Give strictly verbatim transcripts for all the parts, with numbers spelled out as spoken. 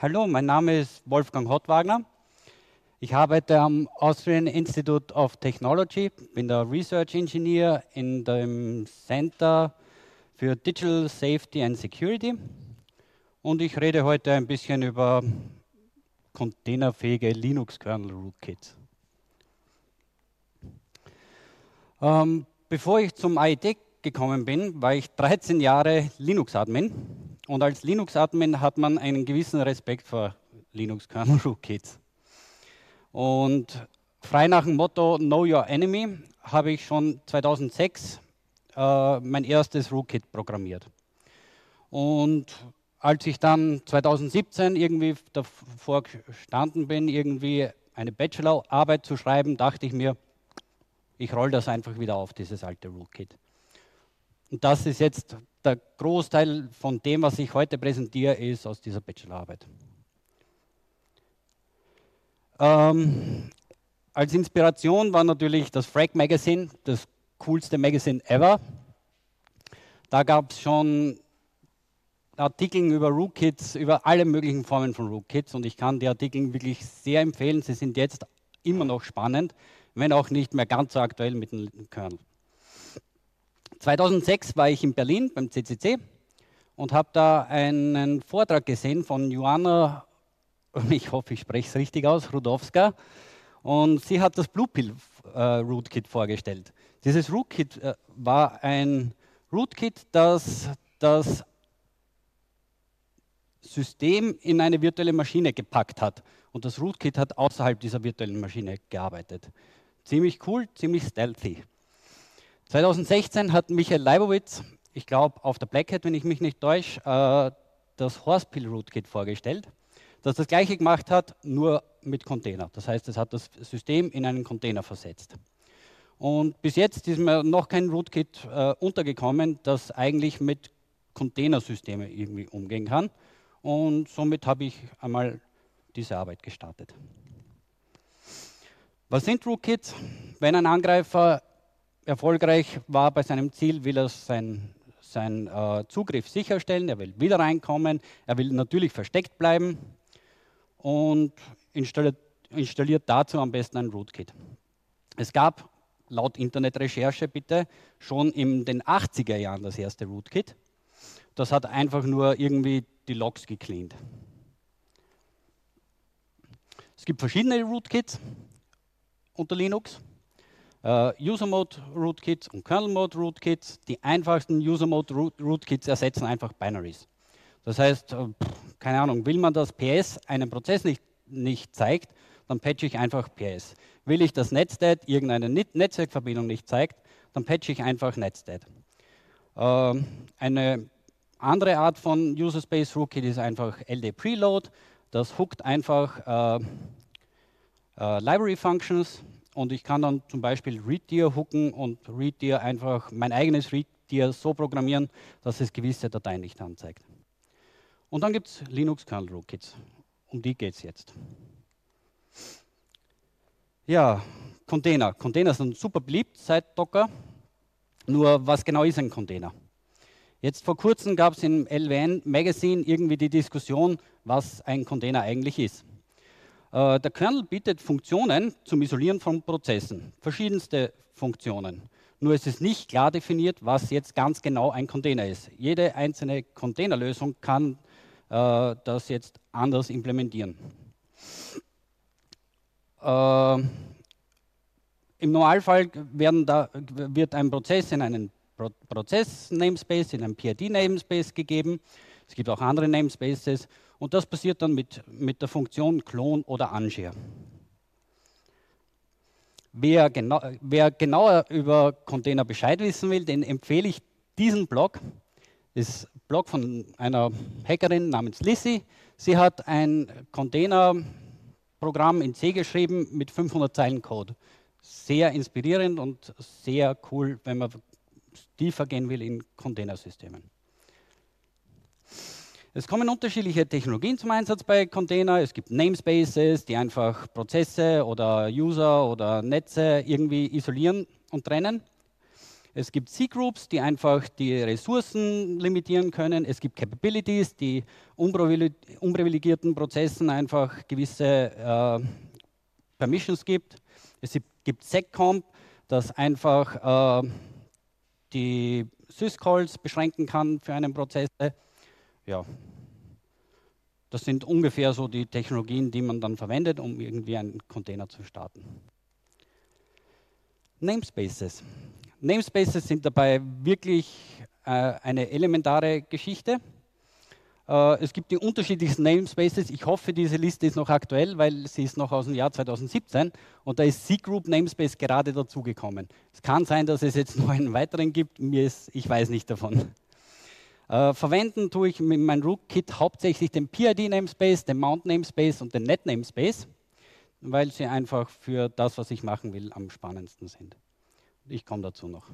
Hallo, mein Name ist Wolfgang Hottwagner. Ich arbeite am Austrian Institute of Technology, bin der Research Engineer in dem Center für Digital Safety and Security und ich rede heute ein bisschen über containerfähige Linux-Kernel-Rootkits. Ähm, bevor ich zum A I T gekommen bin, war ich dreizehn Jahre Linux-Admin. Und als Linux-Admin hat man einen gewissen Respekt vor Linux-Kernel-Rootkits. Und frei nach dem Motto Know Your Enemy habe ich schon zweitausendsechs äh, mein erstes Rootkit programmiert. Und als ich dann zweitausendsiebzehn irgendwie davor gestanden bin, irgendwie eine Bachelorarbeit zu schreiben, dachte ich mir, ich rolle das einfach wieder auf, dieses alte Rootkit. Und das ist jetzt der Großteil von dem, was ich heute präsentiere, ist aus dieser Bachelorarbeit. Ähm, als Inspiration war natürlich das Frag Magazine, das coolste Magazine ever. Da gab es schon Artikel über Rootkits, über alle möglichen Formen von Rootkits und ich kann die Artikel wirklich sehr empfehlen. Sie sind jetzt immer noch spannend, wenn auch nicht mehr ganz so aktuell mit dem Kernel. zweitausendsechs war ich in Berlin beim C C C und habe da einen Vortrag gesehen von Joanna, ich hoffe, ich spreche es richtig aus, Rudowska. Und sie hat das Bluepill äh, Rootkit vorgestellt. Dieses Rootkit äh, war ein Rootkit, das das System in eine virtuelle Maschine gepackt hat. Und das Rootkit hat außerhalb dieser virtuellen Maschine gearbeitet. Ziemlich cool, ziemlich stealthy. zweitausendsechzehn hat Michael Leibowitz, ich glaube auf der Black Hat, wenn ich mich nicht täusche, äh, das Horsepill Rootkit vorgestellt, das das gleiche gemacht hat, nur mit Container. Das heißt, es hat das System in einen Container versetzt. Und bis jetzt ist mir noch kein Rootkit äh, untergekommen, das eigentlich mit Containersystemen irgendwie umgehen kann. Und somit habe ich einmal diese Arbeit gestartet. Was sind Rootkits? Wenn ein Angreifer erfolgreich war bei seinem Ziel, will er seinen sein, äh, Zugriff sicherstellen, er will wieder reinkommen, er will natürlich versteckt bleiben und installiert, installiert dazu am besten ein Rootkit. Es gab laut Internetrecherche bitte schon in den achtziger Jahren das erste Rootkit. Das hat einfach nur irgendwie die Logs gecleant. Es gibt verschiedene Rootkits unter Linux. Uh, User-Mode-Rootkits und Kernel-Mode-Rootkits. Die einfachsten User-Mode-Rootkits ersetzen einfach Binaries. Das heißt, uh, keine Ahnung, will man, dass P S einen Prozess nicht, nicht zeigt, dann patche ich einfach P S. Will ich, dass Netstat irgendeine Netzwerkverbindung nicht zeigt, dann patche ich einfach Netstat. Uh, eine andere Art von User-Space-Rootkit ist einfach L D Preload. Das hookt einfach uh, uh, Library-Functions. Und ich kann dann zum Beispiel readdir hooken und readdir einfach mein eigenes readdir so programmieren, dass es gewisse Dateien nicht anzeigt. Und dann gibt es Linux-Kernel-Rootkits. Um die geht es jetzt. Ja, Container. Container sind super beliebt seit Docker. Nur was genau ist ein Container? Jetzt vor kurzem gab es im L W N Magazine irgendwie die Diskussion, was ein Container eigentlich ist. Der Kernel bietet Funktionen zum Isolieren von Prozessen, verschiedenste Funktionen. Nur ist es nicht klar definiert, was jetzt ganz genau ein Container ist. Jede einzelne Containerlösung kann äh, das jetzt anders implementieren. Äh, Im Normalfall werden da, wird ein Prozess in einen Pro Prozess-Namespace, in einen P I D-Namespace gegeben. Es gibt auch andere Namespaces. Und das passiert dann mit, mit der Funktion Clone oder Unshare. Wer, genau, wer genauer über Container Bescheid wissen will, den empfehle ich diesen Blog. Das ist ein Blog von einer Hackerin namens Lissy. Sie hat ein Container-Programm in C geschrieben mit fünfhundert Zeilen Code. Sehr inspirierend und sehr cool, wenn man tiefer gehen will in Containersystemen. Es kommen unterschiedliche Technologien zum Einsatz bei Container. Es gibt Namespaces, die einfach Prozesse oder User oder Netze irgendwie isolieren und trennen. Es gibt C-Groups, die einfach die Ressourcen limitieren können. Es gibt Capabilities, die unprivilegierten Prozessen einfach gewisse äh, Permissions gibt. Es gibt seccomp, das einfach äh, die syscalls beschränken kann für einen Prozess. Ja, das sind ungefähr so die Technologien, die man dann verwendet, um irgendwie einen Container zu starten. Namespaces. Namespaces sind dabei wirklich äh, eine elementare Geschichte. Äh, es gibt die unterschiedlichsten Namespaces. Ich hoffe, diese Liste ist noch aktuell, weil sie ist noch aus dem Jahr zweitausendsiebzehn und da ist C-Group Namespace gerade dazugekommen. Es kann sein, dass es jetzt noch einen weiteren gibt, mir ist, ich weiß nicht davon. Äh, verwenden tue ich mit meinem Rootkit hauptsächlich den P I D-Namespace, den Mount-Namespace und den Net-Namespace, weil sie einfach für das, was ich machen will, am spannendsten sind. Ich komme dazu noch.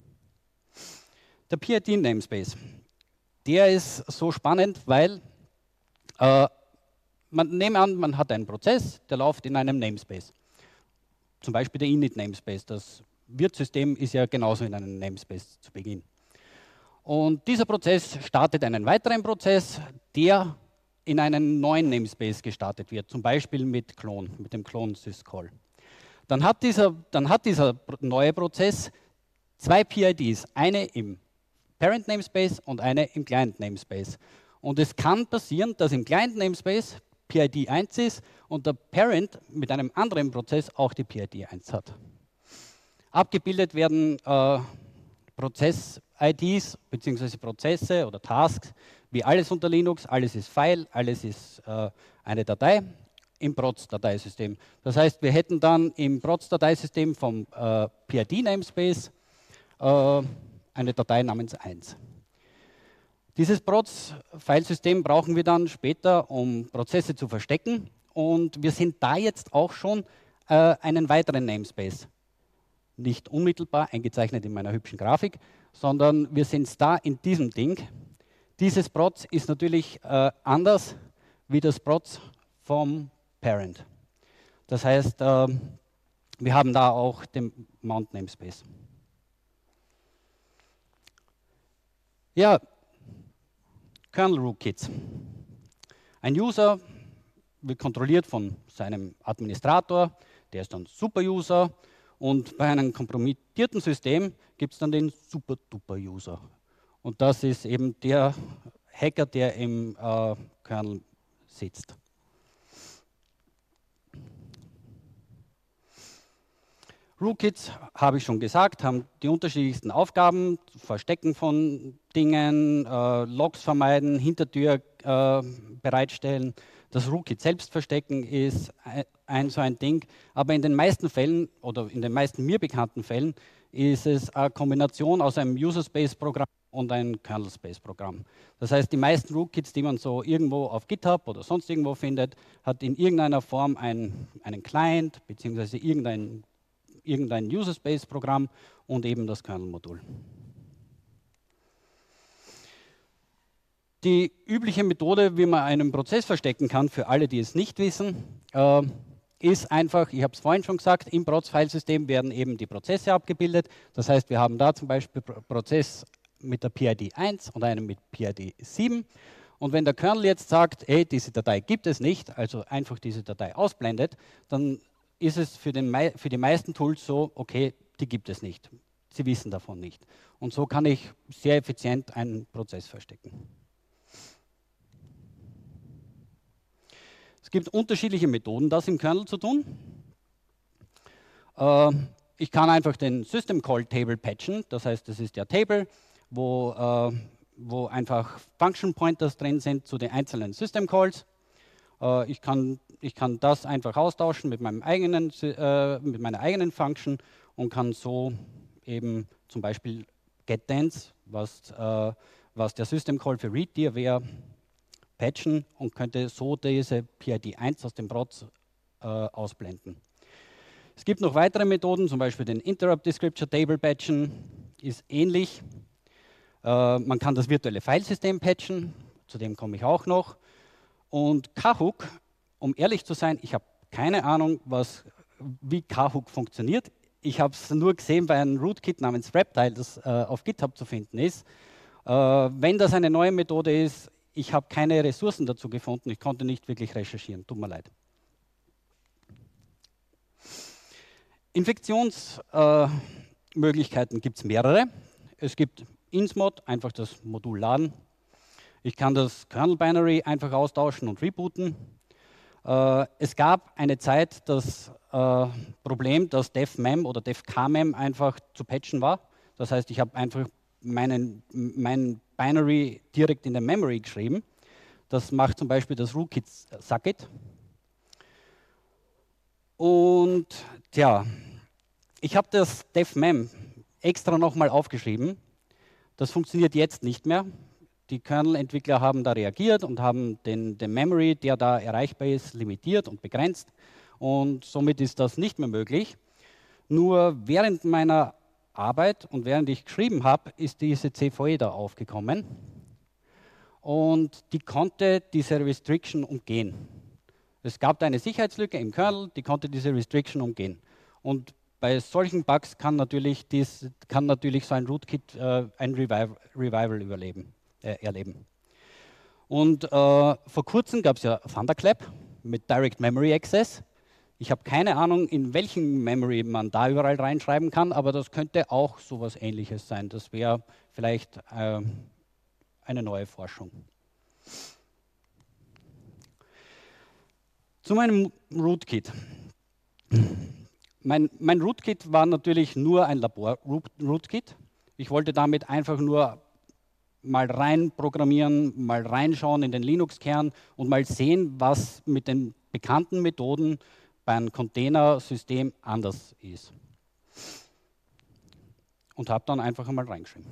Der P I D-Namespace, der ist so spannend, weil äh, man nehme an, man hat einen Prozess, der läuft in einem Namespace. Zum Beispiel der Init-Namespace. Das Wirtssystem ist ja genauso in einem Namespace zu Beginn. Und dieser Prozess startet einen weiteren Prozess, der in einen neuen Namespace gestartet wird, zum Beispiel mit Clone, mit dem Clone-Syscall. Dann hat, dieser, dann hat dieser neue Prozess zwei P I Ds, eine im Parent Namespace und eine im Client Namespace. Und es kann passieren, dass im Client Namespace P I D eins ist und der Parent mit einem anderen Prozess auch die P I D eins hat. Abgebildet werden äh, Prozess-I Ds bzw. Prozesse oder Tasks, wie alles unter Linux, alles ist File, alles ist äh, eine Datei im Proz-Dateisystem. Das heißt, wir hätten dann im Proz-Dateisystem vom äh, P I D-Namespace äh, eine Datei namens eins. Dieses Proz-Filesystem brauchen wir dann später, um Prozesse zu verstecken. Und wir sind da jetzt auch schon äh, einen weiteren Namespace. Nicht unmittelbar eingezeichnet in meiner hübschen Grafik, sondern wir sind da in diesem Ding. Dieses Proz ist natürlich äh, anders wie das Proz vom Parent. Das heißt, äh, wir haben da auch den Mount Namespace. Ja, Kernel-Rootkits. Ein User wird kontrolliert von seinem Administrator, der ist dann Super-User und bei einem kompromittierten System gibt es dann den Super-Duper-User. Und das ist eben der Hacker, der im äh, Kernel sitzt. Rootkits, habe ich schon gesagt, haben die unterschiedlichsten Aufgaben, Verstecken von Dingen, äh, Logs vermeiden, Hintertür äh, bereitstellen. Das Rootkit selbst verstecken ist ein, ein so ein Ding, aber in den meisten Fällen oder in den meisten mir bekannten Fällen ist es eine Kombination aus einem User-Space-Programm und einem Kernel-Space-Programm. Das heißt, die meisten Rootkits, die man so irgendwo auf GitHub oder sonst irgendwo findet, hat in irgendeiner Form ein, einen Client bzw. irgendein irgendein User-Space-Programm und eben das Kernel-Modul. Die übliche Methode, wie man einen Prozess verstecken kann, für alle, die es nicht wissen, äh, ist einfach, ich habe es vorhin schon gesagt, im Proz-Filesystem werden eben die Prozesse abgebildet. Das heißt, wir haben da zum Beispiel Prozess mit der P I D eins und einen mit P I D sieben. Und wenn der Kernel jetzt sagt, hey, diese Datei gibt es nicht, also einfach diese Datei ausblendet, dann ist es für, den, für die meisten Tools so, okay, die gibt es nicht. Sie wissen davon nicht. Und so kann ich sehr effizient einen Prozess verstecken. Es gibt unterschiedliche Methoden, das im Kernel zu tun. Äh, ich kann einfach den System Call Table patchen, das heißt, das ist der Table, wo, äh, wo einfach Function Pointers drin sind zu den einzelnen System Calls. Äh, ich kann Ich kann das einfach austauschen mit, meinem eigenen, äh, mit meiner eigenen Function und kann so eben zum Beispiel getDance, was, äh, was der System Call für readdir wäre, patchen und könnte so diese P I D eins aus dem Proz äh, ausblenden. Es gibt noch weitere Methoden, zum Beispiel den Interrupt Descriptor Table patchen, ist ähnlich. Äh, man kann das virtuelle Filesystem patchen, zu dem komme ich auch noch. Und Kahoot, um ehrlich zu sein, ich habe keine Ahnung, was, wie Kahoot funktioniert. ich habe es nur gesehen bei einem Rootkit namens Reptile, das äh, auf GitHub zu finden ist. Äh, wenn das eine neue Methode ist, ich habe keine Ressourcen dazu gefunden, ich konnte nicht wirklich recherchieren, tut mir leid. Infektionsmöglichkeiten äh, gibt es mehrere. Es gibt Insmod, einfach das Modul laden. Ich kann das Kernel-Binary einfach austauschen und rebooten. Äh, es gab eine Zeit das äh, Problem, dass defmem oder defkmem einfach zu patchen war. Das heißt, ich habe einfach meinen, mein Binary direkt in der Memory geschrieben. Das macht zum Beispiel das Rootkit Suckit. Und tja, ich habe das defmem extra nochmal aufgeschrieben. Das funktioniert jetzt nicht mehr. Die Kernel-Entwickler haben da reagiert und haben den, den Memory, der da erreichbar ist, limitiert und begrenzt. Und somit ist das nicht mehr möglich. Nur während meiner Arbeit und während ich geschrieben habe, ist diese C V E da aufgekommen. Und die konnte diese Restriction umgehen. Es gab da eine Sicherheitslücke im Kernel, die konnte diese Restriction umgehen. Und bei solchen Bugs kann natürlich, dies, kann natürlich so ein Rootkit äh, ein Revival, Revival überleben. Äh, erleben. Und äh, vor kurzem gab es ja Thunderclap mit Direct Memory Access. Ich habe keine Ahnung, in welchen Memory man da überall reinschreiben kann, aber das könnte auch sowas Ähnliches sein. Das wäre vielleicht äh, eine neue Forschung. Zu meinem Rootkit. Mein, mein Rootkit war natürlich nur ein Labor-Rootkit. Ich wollte damit einfach nur mal rein programmieren, mal reinschauen in den Linux-Kern und mal sehen, was mit den bekannten Methoden bei einem Containersystem anders ist. Und habe dann einfach einmal reingeschrieben.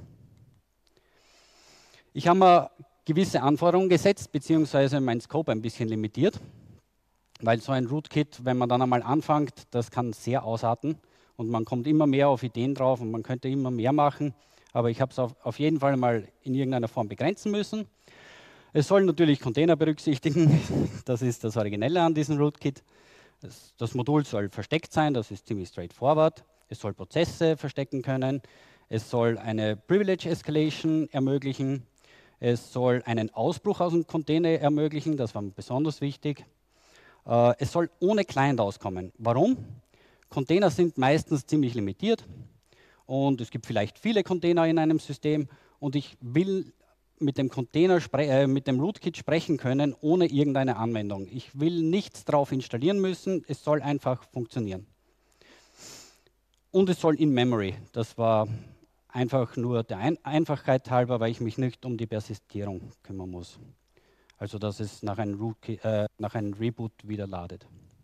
Ich habe mir gewisse Anforderungen gesetzt, beziehungsweise meinen Scope ein bisschen limitiert, weil so ein Rootkit, wenn man dann einmal anfängt, das kann sehr ausarten und man kommt immer mehr auf Ideen drauf und man könnte immer mehr machen. Aber ich habe es auf, auf jeden Fall mal in irgendeiner Form begrenzen müssen. Es soll natürlich Container berücksichtigen, das ist das Originelle an diesem Rootkit. Das, das Modul soll versteckt sein, das ist ziemlich straightforward. Es soll Prozesse verstecken können. Es soll eine Privilege Escalation ermöglichen. Es soll einen Ausbruch aus dem Container ermöglichen, das war besonders wichtig. Äh, es soll ohne Client auskommen. Warum? Container sind meistens ziemlich limitiert. Und es gibt vielleicht viele Container in einem System und ich will mit dem Container, äh, mit dem Rootkit sprechen können, ohne irgendeine Anwendung. Ich will nichts drauf installieren müssen, es soll einfach funktionieren. Und es soll in Memory. Das war einfach nur der Ein Einfachheit halber, weil ich mich nicht um die Persistierung kümmern muss. Also dass es nach einem, Rootkit, äh, nach einem Reboot wieder ladet.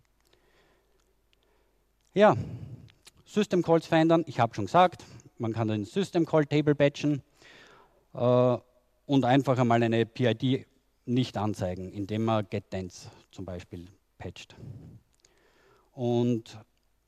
Ja. System Calls verändern, ich habe schon gesagt, man kann den System Call Table batchen äh, und einfach einmal eine P I D nicht anzeigen, indem man getDance zum Beispiel patcht. Und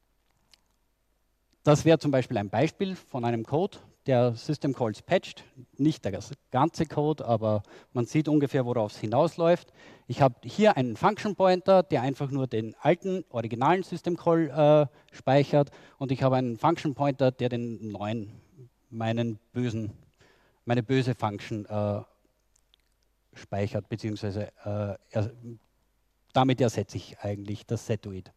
das wäre zum Beispiel ein Beispiel von einem Code, der System Calls patcht, nicht der ganze Code, aber man sieht ungefähr, worauf es hinausläuft. Ich habe hier einen Function Pointer, der einfach nur den alten, originalen System Call äh, speichert und ich habe einen Function Pointer, der den neuen, meinen bösen, meine böse Function äh, speichert, beziehungsweise äh, er, damit ersetze ich eigentlich das Setoid.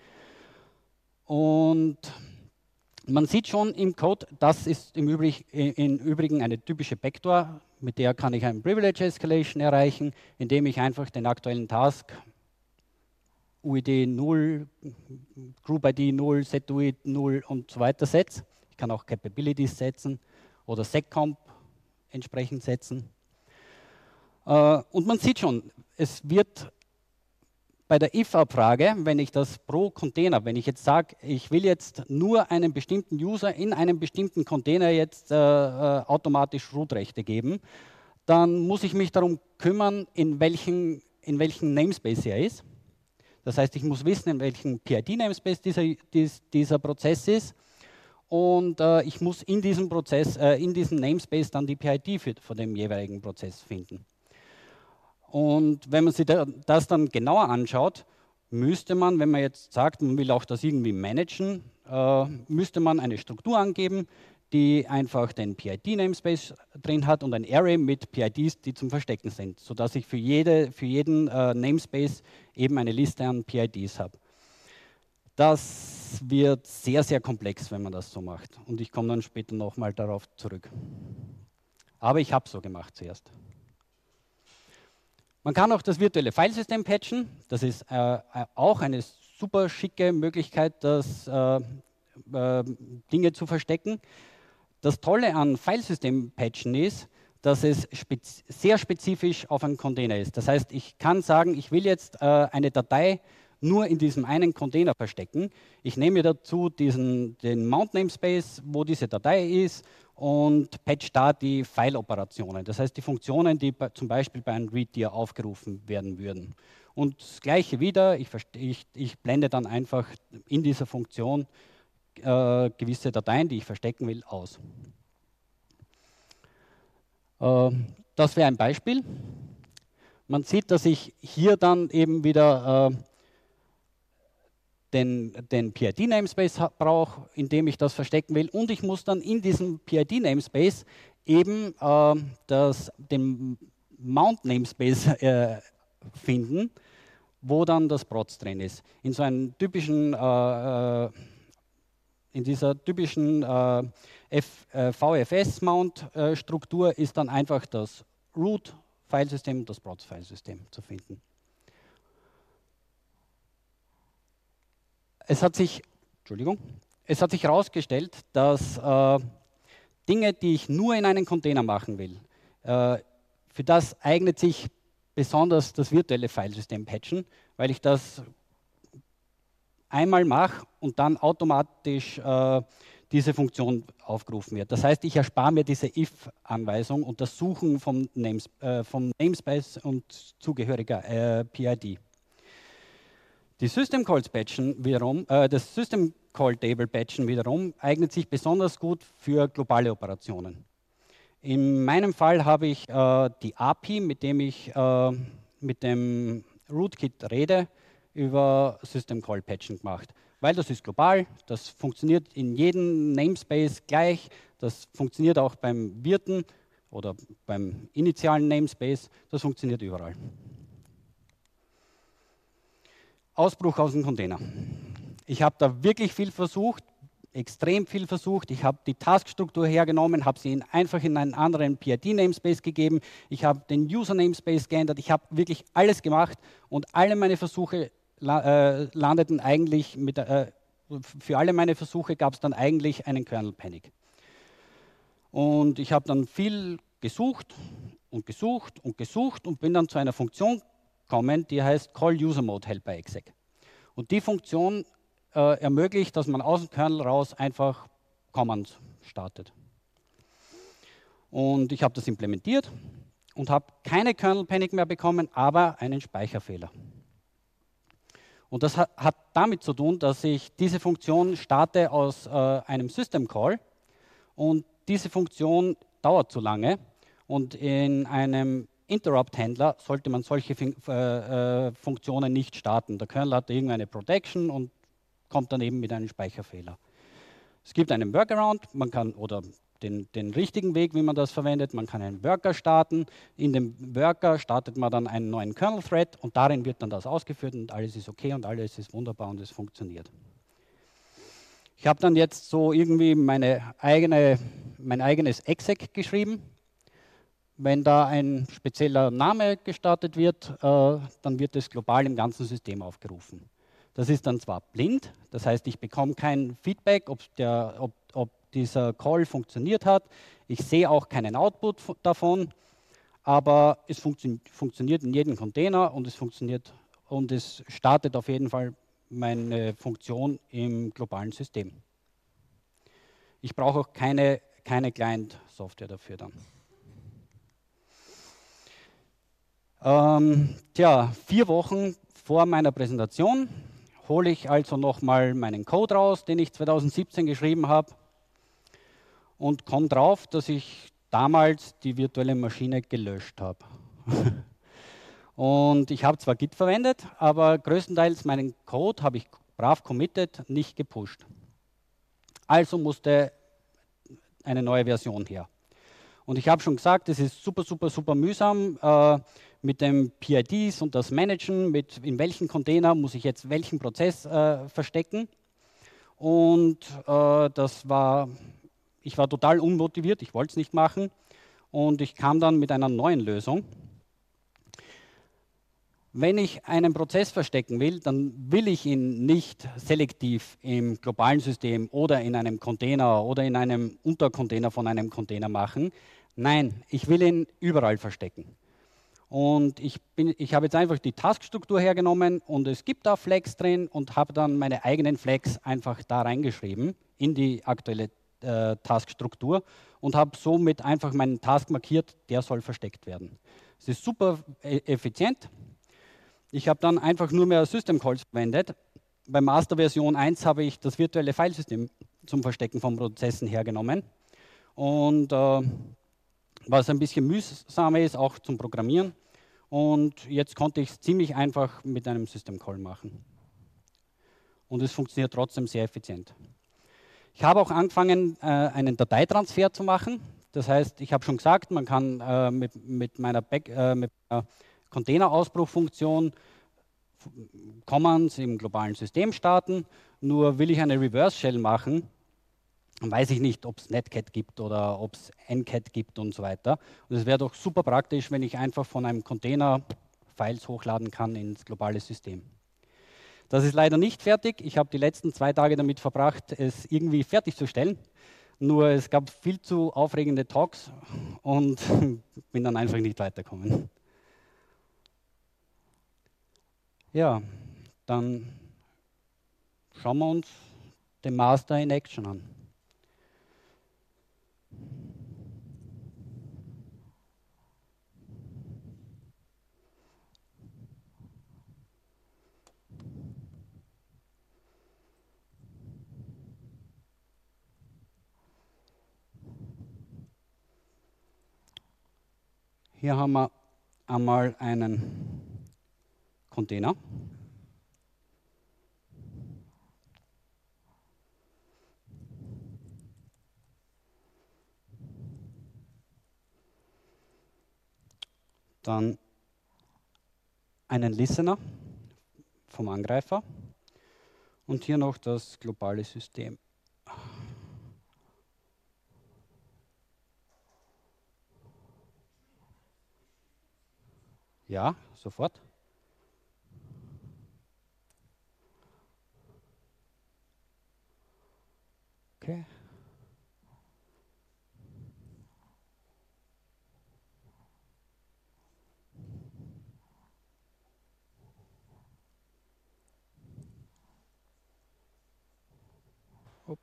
Und man sieht schon im Code, das ist im, Übrig, im Übrigen eine typische Backdoor, mit der kann ich einen Privilege Escalation erreichen, indem ich einfach den aktuellen Task U I D null, Group I D null, Setoid null und so weiter setze. Ich kann auch Capabilities setzen oder seccomp entsprechend setzen. Und man sieht schon, es wird bei der if-Abfrage, wenn ich das pro Container, wenn ich jetzt sage, ich will jetzt nur einem bestimmten User in einem bestimmten Container jetzt äh, äh, automatisch Root-Rechte geben, dann muss ich mich darum kümmern, in welchen, in welchen Namespace er ist. Das heißt, ich muss wissen, in welchem P I D-Namespace dieser, dies, dieser Prozess ist und äh, ich muss in diesem Prozess, äh, in diesem Namespace dann die P I D für, für den jeweiligen Prozess finden. Und wenn man sich das dann genauer anschaut, müsste man, wenn man jetzt sagt, man will auch das irgendwie managen, äh, müsste man eine Struktur angeben, die einfach den P I D-Namespace drin hat und ein Array mit P I Ds, die zum Verstecken sind, sodass ich für, jede, für jeden äh, Namespace eben eine Liste an P I Ds habe. Das wird sehr, sehr komplex, wenn man das so macht. Und ich komme dann später nochmal darauf zurück. Aber ich habe es so gemacht zuerst. Man kann auch das virtuelle Filesystem patchen. Das ist äh, auch eine super schicke Möglichkeit, das, äh, äh, Dinge zu verstecken. Das Tolle an Filesystem-Patchen ist, dass es spez sehr spezifisch auf einen Container ist. Das heißt, ich kann sagen, ich will jetzt äh, eine Datei nur in diesem einen Container verstecken. Ich nehme dazu diesen, den Mount-Namespace, wo diese Datei ist, und patch da die File-Operationen. Das heißt, die Funktionen, die bei, zum Beispiel bei einem Read-Dir aufgerufen werden würden. Und das Gleiche wieder, ich, ich, ich blende dann einfach in dieser Funktion Äh, gewisse Dateien, die ich verstecken will, aus. Äh, das wäre ein Beispiel. Man sieht, dass ich hier dann eben wieder äh, den, den P I D-Namespace brauche, in dem ich das verstecken will, und ich muss dann in diesem P I D-Namespace eben äh, das, den Mount-Namespace äh, finden, wo dann das Proz drin ist. In so einem typischen äh, In dieser typischen äh, äh, V F S-Mount-Struktur ist dann einfach das Root-Filesystem und das Proz-Filesystem zu finden. Es hat sich, Entschuldigung, es hat sich herausgestellt, dass äh, Dinge, die ich nur in einen Container machen will, äh, für das eignet sich besonders das virtuelle Filesystem patchen, weil ich das einmal mache und dann automatisch äh, diese Funktion aufgerufen wird. Das heißt, ich erspare mir diese if-Anweisung und das Suchen vom, Names, äh, vom Namespace und zugehöriger äh, P I D. Die System Calls Patchen wiederum, äh, das System Call Table Patchen wiederum eignet sich besonders gut für globale Operationen. In meinem Fall habe ich äh, die A P I, mit dem ich äh, mit dem Rootkit rede, über System Call Patchen gemacht, weil das ist global, das funktioniert in jedem Namespace gleich, das funktioniert auch beim Wirten oder beim initialen Namespace, das funktioniert überall. Ausbruch aus dem Container. Ich habe da wirklich viel versucht, extrem viel versucht. Ich habe die Taskstruktur hergenommen, habe sie in, einfach in einen anderen P I D-Namespace gegeben. Ich habe den User-Namespace geändert. Ich habe wirklich alles gemacht und alle meine Versuche la äh, landeten eigentlich, mit, äh, für alle meine Versuche gab es dann eigentlich einen Kernel Panic. Und ich habe dann viel gesucht und gesucht und gesucht und bin dann zu einer Funktion gekommen, die heißt Call User Mode Helper Exec. Und die Funktion äh, ermöglicht, dass man aus dem Kernel raus einfach Commands startet. Und ich habe das implementiert und habe keine Kernel Panic mehr bekommen, aber einen Speicherfehler. Und das hat, hat damit zu tun, dass ich diese Funktion starte aus äh, einem System Call und diese Funktion dauert zu lange und in einem Interrupt-Händler sollte man solche Fun äh, äh, Funktionen nicht starten. Der Kernel hat irgendeine Protection und kommt dann eben mit einem Speicherfehler. Es gibt einen Workaround, man kann, oder den, den richtigen Weg, wie man das verwendet. Man kann einen Worker starten. In dem Worker startet man dann einen neuen Kernel-Thread und darin wird dann das ausgeführt und alles ist okay und alles ist wunderbar und es funktioniert. Ich habe dann jetzt so irgendwie meine eigene, mein eigenes Exec geschrieben. Wenn da ein spezieller Name gestartet wird, äh, dann wird es global im ganzen System aufgerufen. Das ist dann zwar blind, das heißt, ich bekomme kein Feedback, ob, der, ob, ob dieser Call funktioniert hat. Ich sehe auch keinen Output davon, aber es funktio funktioniert in jedem Container und es funktioniert und es startet auf jeden Fall meine Funktion im globalen System. Ich brauche auch keine, keine Client-Software dafür dann. Ähm, tja, vier Wochen vor meiner Präsentation hole ich also nochmal meinen Code raus, den ich zweitausendsiebzehn geschrieben habe und komme drauf, dass ich damals die virtuelle Maschine gelöscht habe. Und ich habe zwar Git verwendet, aber größtenteils meinen Code habe ich brav committed, nicht gepusht. Also musste eine neue Version her. Und ich habe schon gesagt, es ist super, super, super mühsam äh, mit den P I Ds und das Managen, mit in welchen Container muss ich jetzt welchen Prozess äh, verstecken. Und äh, das war, ich war total unmotiviert, ich wollte es nicht machen. Und ich kam dann mit einer neuen Lösung. Wenn ich einen Prozess verstecken will, dann will ich ihn nicht selektiv im globalen System oder in einem Container oder in einem Untercontainer von einem Container machen. Nein, ich will ihn überall verstecken. Und ich, bin, ich habe jetzt einfach die Taskstruktur hergenommen und es gibt da Flags drin und habe dann meine eigenen Flags einfach da reingeschrieben in die aktuelle äh, Taskstruktur und habe somit einfach meinen Task markiert, der soll versteckt werden. Es ist super e effizient. Ich habe dann einfach nur mehr System Calls verwendet. Bei Master Version eins habe ich das virtuelle Filesystem zum Verstecken von Prozessen hergenommen. Und äh, was ein bisschen mühsamer ist, auch zum Programmieren. Und jetzt konnte ich es ziemlich einfach mit einem System Call machen. Und es funktioniert trotzdem sehr effizient. Ich habe auch angefangen, äh, einen Dateitransfer zu machen. Das heißt, ich habe schon gesagt, man kann äh, mit, mit meiner, Back, äh, mit meiner Container-Ausbruchfunktion Commands im globalen System starten. Nur will ich eine Reverse Shell machen, dann weiß ich nicht, ob es Netcat gibt oder ob es Ncat gibt und so weiter. Und es wäre doch super praktisch, wenn ich einfach von einem Container Files hochladen kann ins globale System. Das ist leider nicht fertig. Ich habe die letzten zwei Tage damit verbracht, es irgendwie fertigzustellen. Nur es gab viel zu aufregende Talks und bin dann einfach nicht weitergekommen. Ja, dann schauen wir uns den Master in Action an. Hier haben wir einmal einen Container. Dann einen Listener vom Angreifer und hier noch das globale System. Ja, sofort. Okay. Hopp.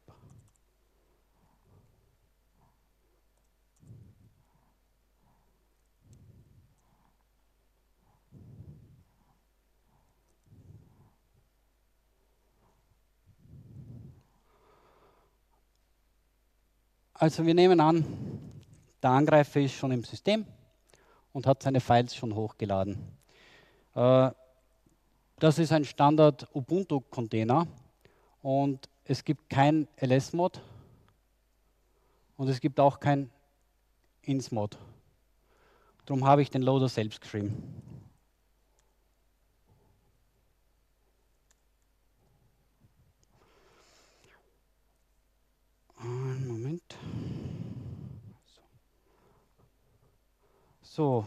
Also wir nehmen an, der Angreifer ist schon im System und hat seine Files schon hochgeladen. Äh, das ist ein Standard Ubuntu-Container und es gibt kein L S-Mod und es gibt auch kein Ins-Mod. Darum habe ich den Loader selbst geschrieben. Einen Moment. So.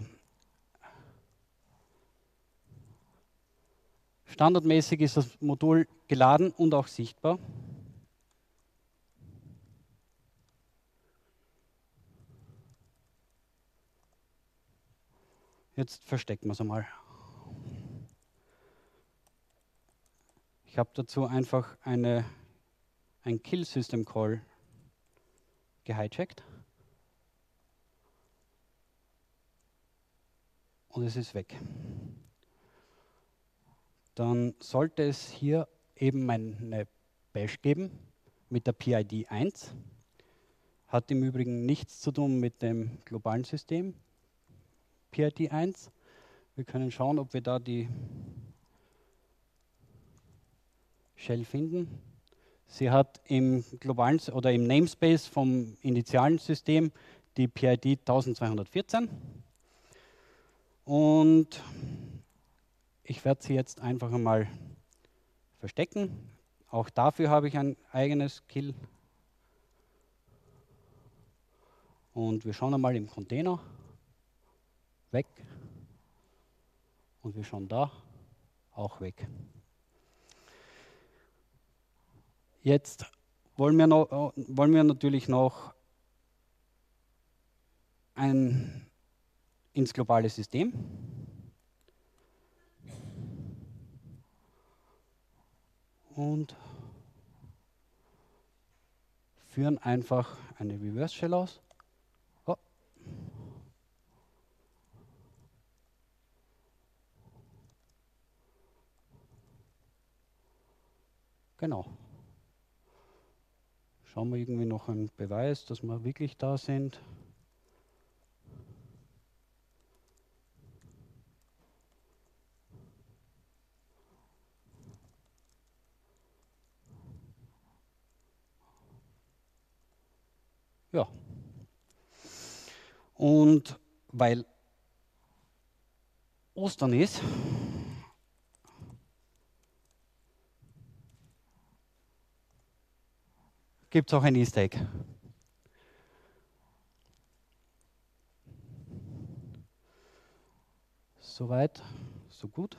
Standardmäßig ist das Modul geladen und auch sichtbar. Jetzt verstecken wir es einmal. Ich habe dazu einfach eine, ein Kill-System-Call gehijackt. Und es ist weg. Dann sollte es hier eben eine Bash geben mit der P I D eins. Hat im Übrigen nichts zu tun mit dem globalen System P I D eins, Wir können schauen, ob wir da die Shell finden. Sie hat im globalen oder im Namespace vom initialen System die P I D zwölfhundertvierzehn. Und ich werde sie jetzt einfach einmal verstecken. Auch dafür habe ich ein eigenes Kill. Und wir schauen einmal im Container. Weg. Und wir schauen da. Auch weg. Jetzt wollen wir, noch, wollen wir natürlich noch ein, ins globale System. Und führen einfach eine Reverse Shell aus. Oh. Genau. Schauen wir irgendwie noch einen Beweis, dass wir wirklich da sind. Ja. Und weil Ostern ist, gibt es auch ein Easter Egg. Soweit, so gut.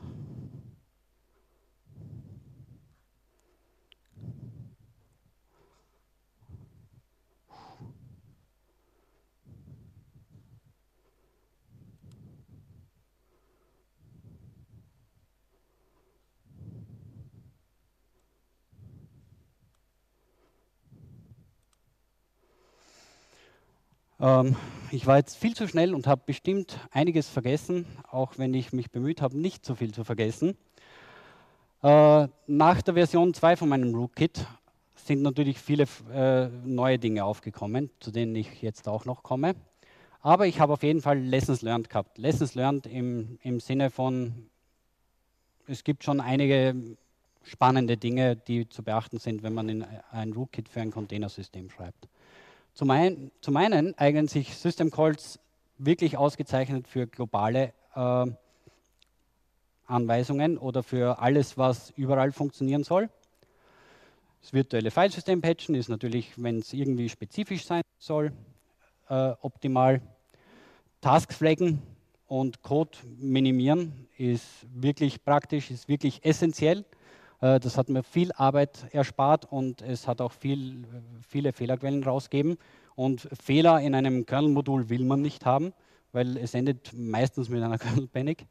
Ähm, ich war jetzt viel zu schnell und habe bestimmt einiges vergessen, auch wenn ich mich bemüht habe, nicht so viel zu vergessen. Äh, nach der Version zwei von meinem Rootkit sind natürlich viele äh, neue Dinge aufgekommen, zu denen ich jetzt auch noch komme. Aber ich habe auf jeden Fall Lessons learned gehabt. Lessons learned im, im Sinne von, es gibt schon einige spannende Dinge, die zu beachten sind, wenn man in ein Rootkit für ein Containersystem schreibt. Zum einen, zum einen eignen sich System Calls wirklich ausgezeichnet für globale äh, Anweisungen oder für alles, was überall funktionieren soll. Das virtuelle Filesystem patchen ist natürlich, wenn es irgendwie spezifisch sein soll, äh, optimal. Tasks flaggen und Code minimieren ist wirklich praktisch, ist wirklich essentiell. Äh, das hat mir viel Arbeit erspart und es hat auch viel, viele Fehlerquellen rausgegeben. Und Fehler in einem Kernel-Modul will man nicht haben, weil es endet meistens mit einer Kernel-Panic.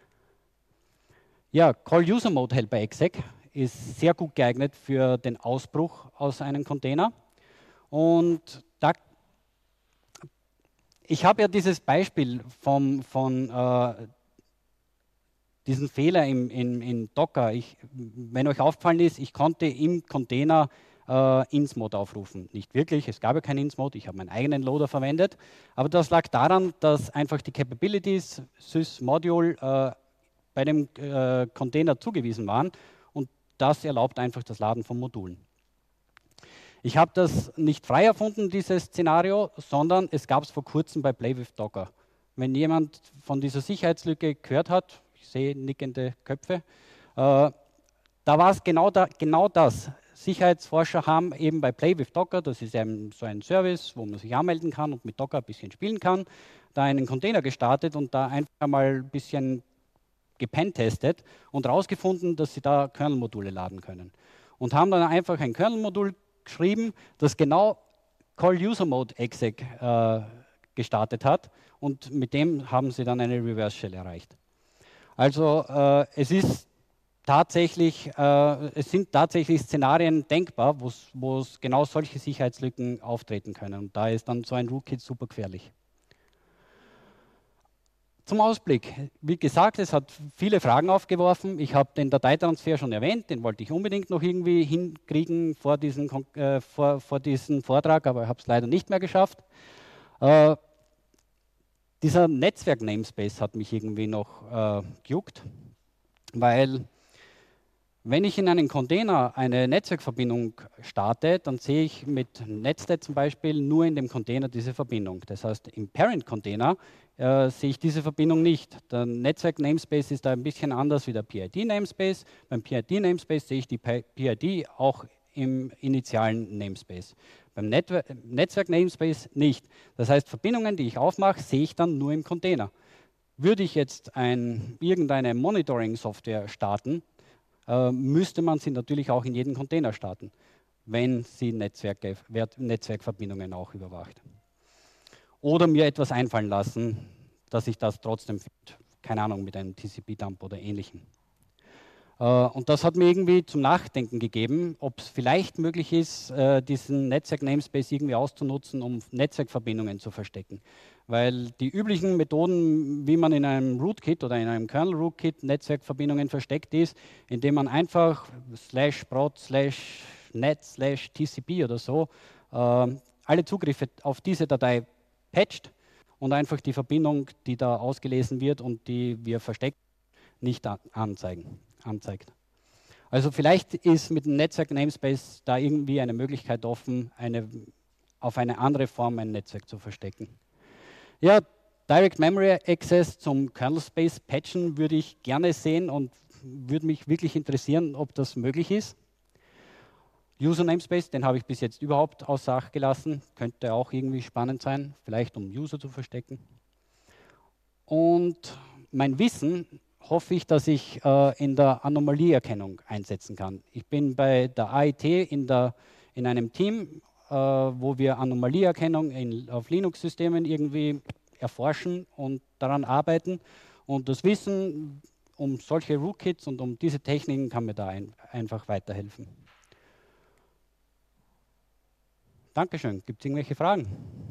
Ja, Call-User-Mode-Helper-Exec ist sehr gut geeignet für den Ausbruch aus einem Container. Und da, ich habe ja dieses Beispiel vom, von äh, diesen Fehler im, in, in Docker. Ich, wenn euch aufgefallen ist, ich konnte im Container äh, Ins-Mode aufrufen. Nicht wirklich, es gab ja keinen Ins-Mode, ich habe meinen eigenen Loader verwendet. Aber das lag daran, dass einfach die Capabilities sys-Module äh, bei dem äh, Container zugewiesen waren und das erlaubt einfach das Laden von Modulen. Ich habe das nicht frei erfunden, dieses Szenario, sondern es gab es vor kurzem bei Play with Docker. Wenn jemand von dieser Sicherheitslücke gehört hat, ich sehe nickende Köpfe, äh, da war es genau, da, genau das. Sicherheitsforscher haben eben bei Play with Docker, das ist eben so ein Service, wo man sich anmelden kann und mit Docker ein bisschen spielen kann, da einen Container gestartet und da einfach mal ein bisschen gepentestet und herausgefunden, dass sie da Kernel-Module laden können. Und haben dann einfach ein Kernel-Modul geschrieben, das genau Call-User-Mode-Exec äh, gestartet hat und mit dem haben sie dann eine Reverse-Shell erreicht. Also äh, es ist tatsächlich, äh, es sind tatsächlich Szenarien denkbar, wo es genau solche Sicherheitslücken auftreten können und da ist dann so ein Rootkit super gefährlich. Zum Ausblick. Wie gesagt, es hat viele Fragen aufgeworfen. Ich habe den Dateitransfer schon erwähnt, den wollte ich unbedingt noch irgendwie hinkriegen vor diesem, äh, vor, vor diesem Vortrag, aber ich habe es leider nicht mehr geschafft. Äh, Dieser Netzwerk-Namespace hat mich irgendwie noch äh, gejuckt, weil wenn ich in einem Container eine Netzwerkverbindung starte, dann sehe ich mit Netstat zum Beispiel nur in dem Container diese Verbindung. Das heißt, im Parent-Container äh, sehe ich diese Verbindung nicht. Der Netzwerk-Namespace ist da ein bisschen anders wie der P I D-Namespace. Beim P I D-Namespace sehe ich die P I D auch im initialen Namespace. Beim Netzwerk-Namespace nicht. Das heißt, Verbindungen, die ich aufmache, sehe ich dann nur im Container. Würde ich jetzt ein, irgendeine Monitoring-Software starten, äh, müsste man sie natürlich auch in jedem Container starten, wenn sie Netzwerke, Netzwerkverbindungen auch überwacht. Oder mir etwas einfallen lassen, dass ich das trotzdem finde, keine Ahnung, mit einem T C P-Dump oder ähnlichem. Äh, und das hat mir irgendwie zum Nachdenken gegeben, ob es vielleicht möglich ist, äh, diesen Netzwerk-Namespace irgendwie auszunutzen, um Netzwerkverbindungen zu verstecken. Weil die üblichen Methoden, wie man in einem Rootkit oder in einem Kernel-Rootkit Netzwerkverbindungen versteckt ist, indem man einfach slash prod slash net slash T C P oder so äh, alle Zugriffe auf diese Datei patcht und einfach die Verbindung, die da ausgelesen wird und die wir verstecken, nicht anzeigen, anzeigt. Also vielleicht ist mit dem Netzwerk-Namespace da irgendwie eine Möglichkeit offen, eine, auf eine andere Form ein Netzwerk zu verstecken. Ja, Direct Memory Access zum Kernel Space patchen würde ich gerne sehen und würde mich wirklich interessieren, ob das möglich ist. User Namespace, den habe ich bis jetzt überhaupt außer Acht gelassen, könnte auch irgendwie spannend sein, vielleicht um User zu verstecken. Und mein Wissen hoffe ich, dass ich äh, in der Anomalieerkennung einsetzen kann. Ich bin bei der A I T in, der, in einem Team, äh, wo wir Anomalieerkennung in, auf Linux-Systemen irgendwie erforschen und daran arbeiten. Und das Wissen um solche Rootkits und um diese Techniken kann mir da ein, einfach weiterhelfen. Dankeschön. Gibt es irgendwelche Fragen?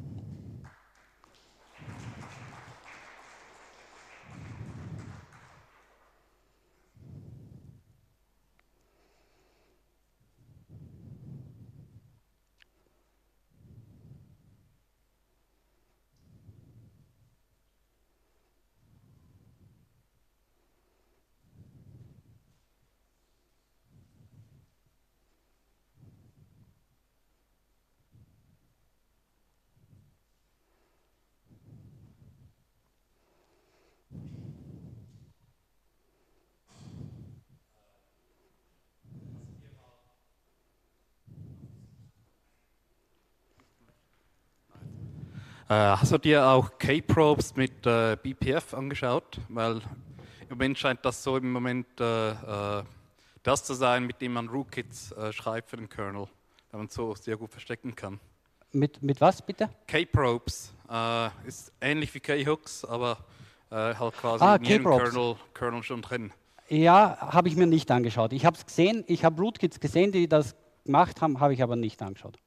Äh, hast du dir auch K-Probes mit äh, B P F angeschaut? Weil im Moment scheint das so im Moment äh, äh, das zu sein, mit dem man Rootkits äh, schreibt für den Kernel, da man so sehr gut verstecken kann. Mit, mit was bitte? K-Probes äh, ist ähnlich wie K-Hooks, aber äh, halt quasi Ah, in jedem K-Probes. Kernel, Kernel schon drin. Ja, habe ich mir nicht angeschaut. Ich habe es gesehen, ich habe Rootkits gesehen, die das gemacht haben, habe ich aber nicht angeschaut.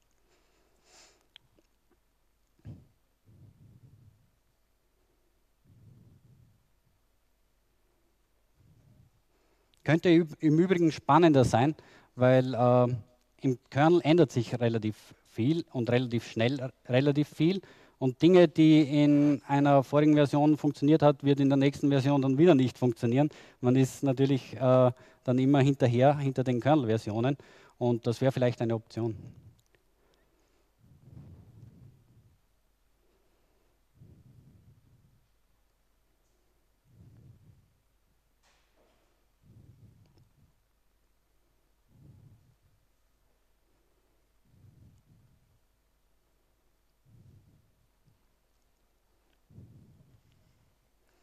Könnte im Übrigen spannender sein, weil äh, im Kernel ändert sich relativ viel und relativ schnell relativ viel. Und Dinge, die in einer vorigen Version funktioniert hat, wird in der nächsten Version dann wieder nicht funktionieren. Man ist natürlich äh, dann immer hinterher, hinter den Kernel-Versionen. Und das wäre vielleicht eine Option.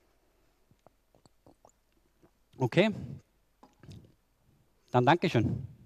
Okay, dann Dankeschön.